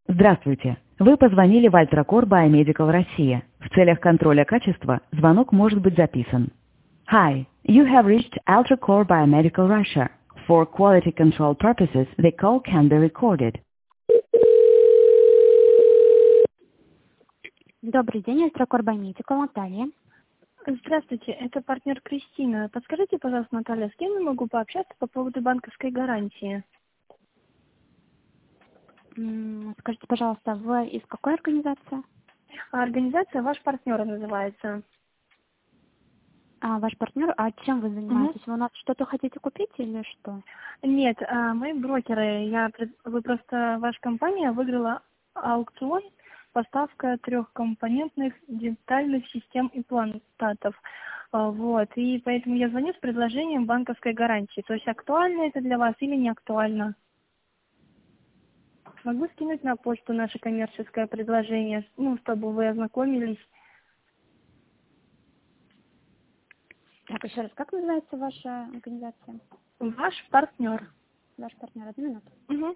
Здравствуйте. Вы позвонили в Альтракор Biomedical Россия. В целях контроля качества звонок может быть записан. Hi, you have reached Altracor Biomedical Russia. For quality control purposes, the call can be recorded. Добрый день, Альтракор Biomedical, Наталья. Здравствуйте, это партнер Кристина. Подскажите, пожалуйста, Наталья, с кем я могу пообщаться по поводу банковской гарантии? Скажите, пожалуйста, вы из какой организации? Организация «Ваш партнер» называется. Ваш партнер, а чем вы занимаетесь? Вы у нас что-то хотите купить или что? Нет, мы брокеры. Ваша компания выиграла аукцион поставка трехкомпонентных дентальных систем имплантатов. Вот, и поэтому я звоню с предложением банковской гарантии. То есть актуально это для вас или не актуально? Могу скинуть на почту наше коммерческое предложение, чтобы вы ознакомились. Так, еще раз, как называется ваша организация? Ваш партнер. Ваш партнер, 1 минуту. Угу.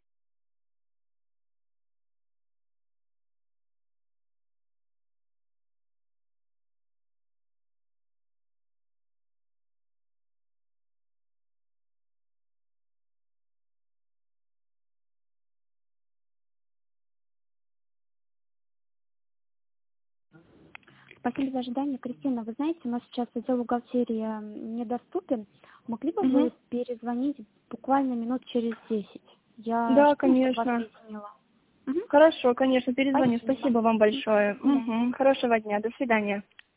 Спасибо за ожидание. Кристина, вы знаете, у нас сейчас отдел бухгалтерии недоступен. Могли бы вы перезвонить буквально минут через 10? Да, конечно. Хорошо, конечно, перезвоню. Спасибо вам большое. Хорошего дня. До свидания.